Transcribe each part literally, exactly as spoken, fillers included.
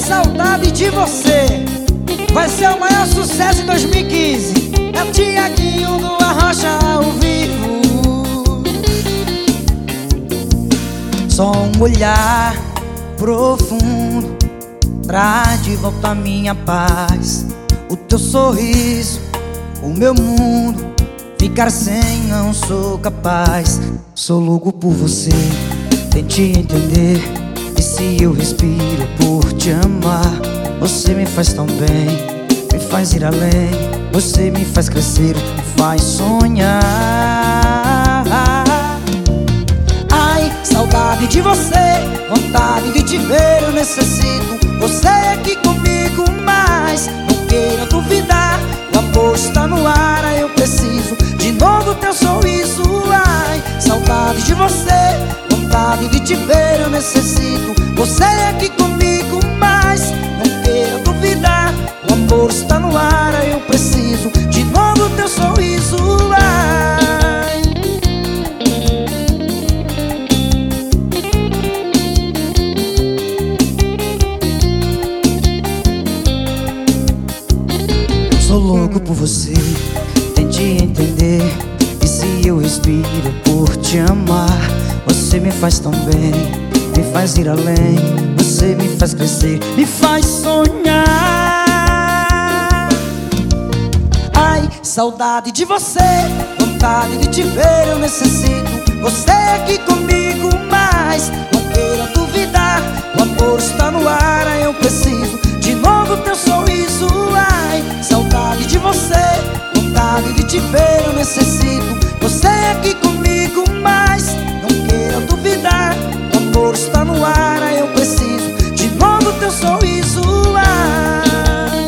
Saudade de Você vai ser o maior sucesso em dois mil e quinze. É o Tiaguinho do Arrocha ao vivo. Só um olhar profundo traz de volta a minha paz. O teu sorriso, o meu mundo, ficar sem não sou capaz. Sou louco por você, tente entender. E se eu respiro por te amar, você me faz tão bem, me faz ir além. Você me faz crescer, me faz sonhar. Ai, saudade de você, vontade de te ver, eu necessito você aqui comigo, mas não queira duvidar, o amor está no ar, eu preciso de novo teu sorriso. Ai, saudade de você, vontade de te ver, eu necessito você aqui comigo, mas não queira duvidar, o amor está no ar, eu preciso de novo teu sorriso. Ai, sou louco por você, tente entender. E se eu respiro por te amar, você me faz tão bem, me faz ir além. Você me faz crescer, me faz sonhar. Ai, saudade de você, vontade de te ver, eu necessito você aqui comigo, mas não queira duvidar, o amor está no ar, eu preciso de novo teu sorriso. Ai, saudade de você, vontade de te ver, eu necessito você aqui comigo, mas não queira duvidar, o amor está no ar, eu preciso de novo teu sorriso. Ai,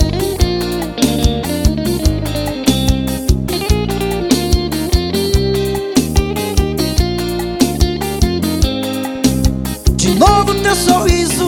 de novo teu sorriso.